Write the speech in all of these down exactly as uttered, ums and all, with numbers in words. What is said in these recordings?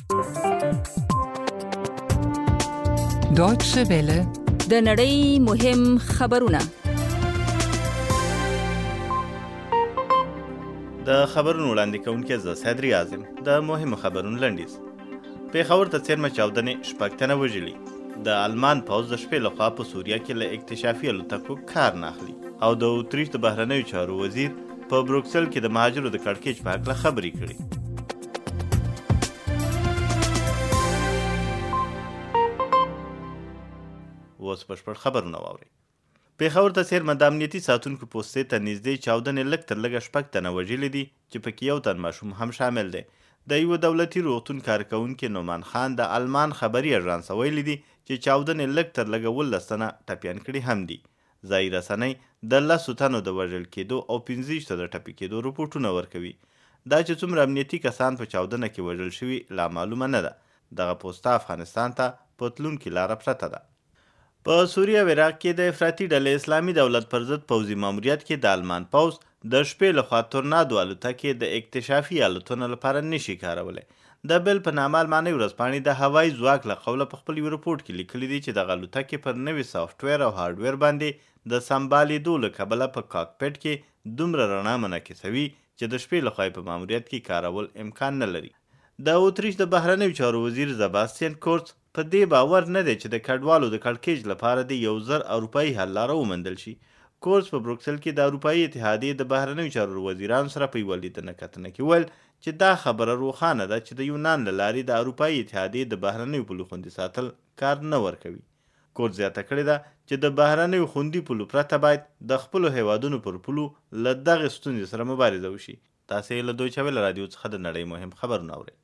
Deutsche Welle. د نړۍ مهم خبرونه. د خبرونو وړاندې کوونکی زه صدري اعظم. د مهمو خبرونو لنډیز. پېښور ته څېرمه چاودنې شپږ تنه وژلي. د المان پوځ د شپې لخوا په سوریه کې له اکتشافي الوتکو کار نه اخلي. او د اتریش د بهرنیو چارو وزیر په بروکسل کې د مهاجرو د کړکېچ په هکله خبرې کړي. اوس بشپړ خبرونه واورئ. پېښور ته څېرمه د امنیتي ساتونکو پوستې ته نږدې چاودنې لږ تر لږه شپږ تنه وژلي دي چې پکې یو تن ماشوم هم شامل دی. د یوه دولتي روغتون کارکوونکي نومان خان د المان خبري اژانس ویلي دي چې چاودنې لږ تر لږه اوولس تنه ټپیان کړي هم دي. ځایي رسنۍ د لسو تنو د وژل کېدو او پنځه ویشتو د ټپي کېدو رپوټونه ورکوي. دا چې څومره امنیتي کسان په چاودنه کې وژل شوي لا معلومه نه ده. دغه پوسته افغانستان ته په تلونکې لاره پرته ده. په سوریه او عراق کې د افراطي ډلې اسلامي دولت پر ضد پوځي ماموریت کې د المان پوځ د شپې لخوا تورنادو الوتکې د اکتشافي الوتنو لپاره نشي کارولی. د بل په نامه الماني ورځپاڼې د هوایي ځواک له قوله په خپل یو رپورټ کې لیکلي دي چې دغه الوتکې پر نوي سافټویر او هارډویر باندې د سمبالېدو له کبله په کاکپټ کې دومره رڼا منعکسوي چې د شپې لخوا په ماموریت کې کارول امکان نه لري. د اتریش د بهرنیو چارو وزیر زباستین کورڅ په دې باور نه دی چې د کډوالو د کړکېچ لپاره د یو زر اروپایي حل لاره وموندل شي. کورڅ په بروکسل کې د اروپایي اتحادیې د بهرنیو چارو وزیرانو سره په یوه لیدنه کتنه کې ویل چې دا خبره روښانه ده چې د یونان له لارې د اروپایي اتحادیې د بهرنیو پولو خوندي ساتل کار نه ورکوي. کورڅ زیاته کړې ده چې د بهرنیو خوندي پولو پرته باید د خپلو هیوادونو پر پولو له دغې ستونزې سره مبارزه وشي. تاسې له دویچه ویله رادیو څخه د نړۍ مهم خبرونه اورئ.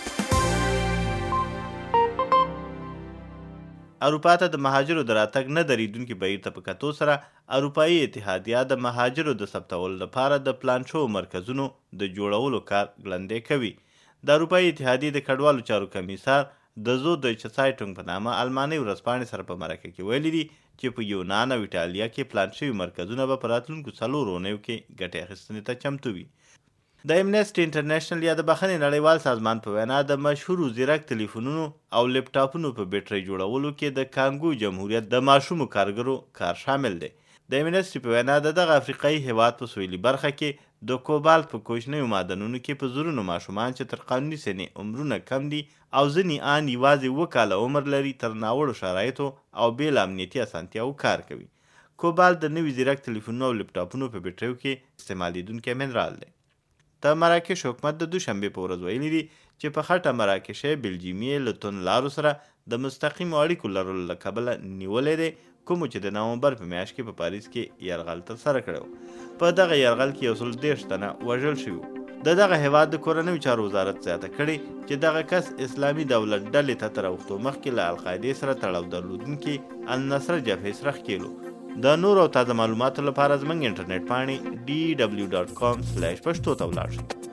اروپا ته د مهاجرو د راتګ نه درېدونکي بهیر ته په کتو سره اروپایي اتحادیه د مهاجرو د ثبتولو لپاره د پلان شوو مرکزونو د جوړولو کار ګړندی کوي. د اروپایي اتحادیې د کډوالو چارو کمیسار د زو د چسایټونګ په نامه الماني ورځپاڼې سره په مرکه کې ویلي دي چې په یونان او ایټالیا کې پلان شوي مرکزونه به په راتلونکو څلورو اونیو کې ګټې اخیستنې ته چمتو وي. د امنسټي انټرنیشنل یا د بخښنې نړیوال سازمان په وینا د مشهورو زیرک تلیفونونو او لپټاپونو په بیټرۍ جوړولو کې د کانګو جمهوریت د ماشومو کارګرو کار شامل دی. د امنسټي په وینا د دغه افریقایي هیواد په سویلي برخه کې د کوبالت په کوچنیو معدنونو کې په زرونو ماشومان چې تر قانوني سنې عمرونه کم دي او ځینې ان یوازې اووه کاله عمر لري تر ناوړو شرایطو او بې له امنیتي اسانتیاوو کار کوي. کوبالت د نوي زیرک تلیفونونو او لپټاپونو په بیټریو کې استعمالیدونکی منرال دی. د مراکش حکومت د دوشنبې په ورځ ویلي دي چې په خټه مراکشۍ بلجیمي له توندلارو سره د مستقیمو اړیکو لرلو له کبله نیولی دی، کومو چې د نومبر په میاشت کې په پاریس کې یرغل ترسره کړی و. په دغه یرغل کې یو سل دېرش تنه وژل شوي. د دغه هیواد د کورنیو چارو وزارت زیاته کړې چې دغه کس اسلامي دولت ډلې ته تر اوښتو مخکې له القاعدې سره تړاو درلودونکي النصر جبهې سره ښکېلو. د نور او تازه معلوماتو لپاره زموږ انټرنیټ پاڼې ډي ډبلیو ډاټ کام سلیش پښتو ته ولاړ شئ.